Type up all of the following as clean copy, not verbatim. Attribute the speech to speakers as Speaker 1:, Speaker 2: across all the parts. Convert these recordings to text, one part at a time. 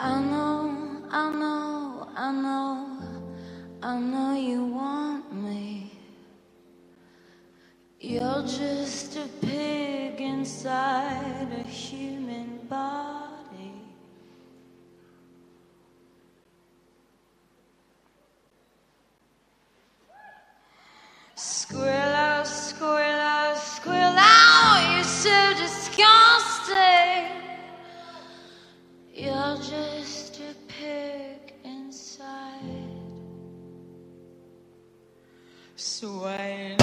Speaker 1: I know, I know, I know, I know you want me. You're just a pig inside a human body. Squirrel, squirrel, squirrel, you're so disgusting. You're just a pig inside. Swine.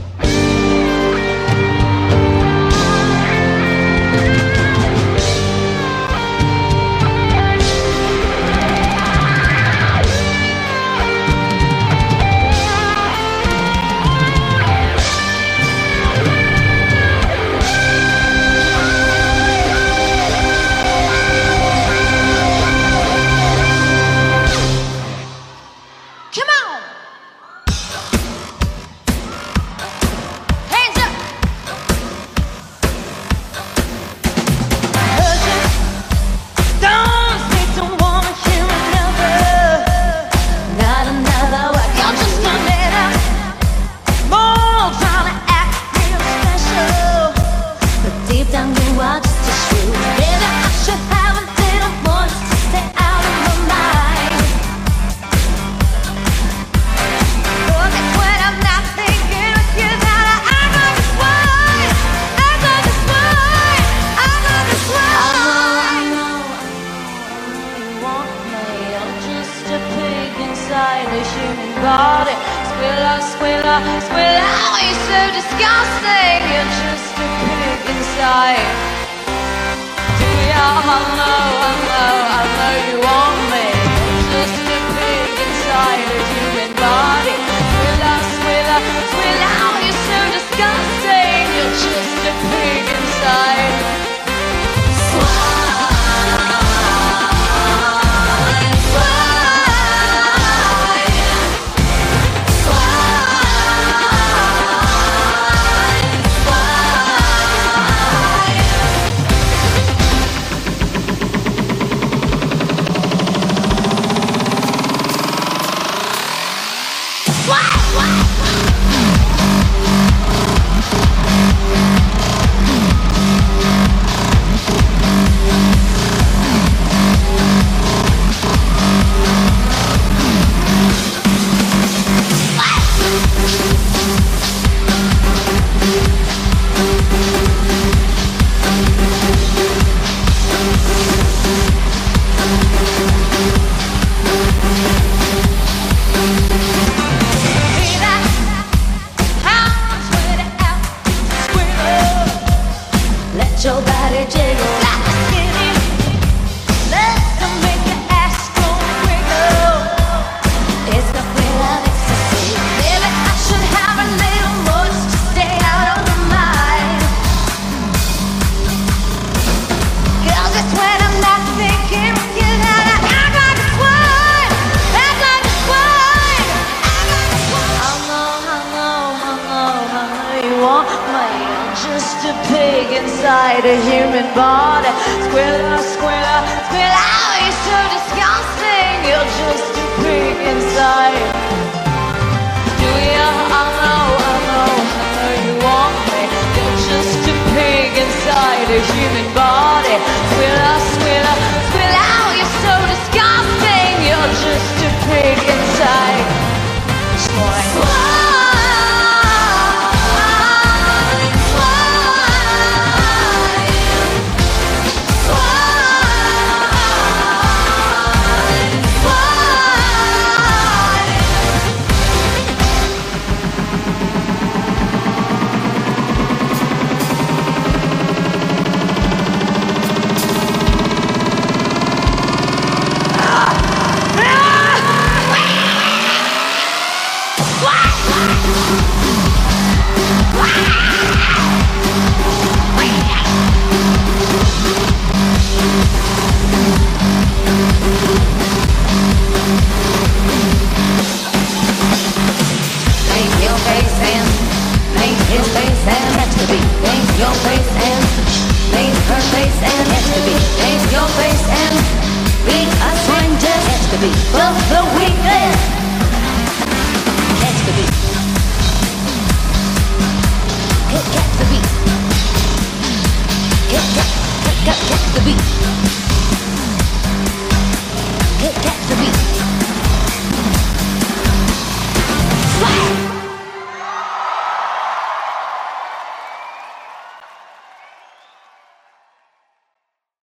Speaker 1: Body. Squilla, squilla, squilla, oh, you're so disgusting. You're just a pig inside. Do ya? I know you want me. You're just a pig inside a human body. Squilla, squilla, squilla, oh, you're so disgusting. You're just a pig inside. Your body jiggle like a skinny. Let's make your ass go wiggle. It's the thrill of ecstasy. Maybe I should have a little more just to stay out of my mind. 'Cause it's when I'm not thinking with you that I act like a swine. Act like a swine. Act like a swine. I know you want me. Just a pig inside a human body. Squilla, squilla, squilla, oh, you're so disgusting. You're just a pig inside. Do ya? I know you want me. You're just a pig inside a human body. Squilla, squilla, squilla, oh, you're so disgusting. You're just a pig inside. Swine. Why? just a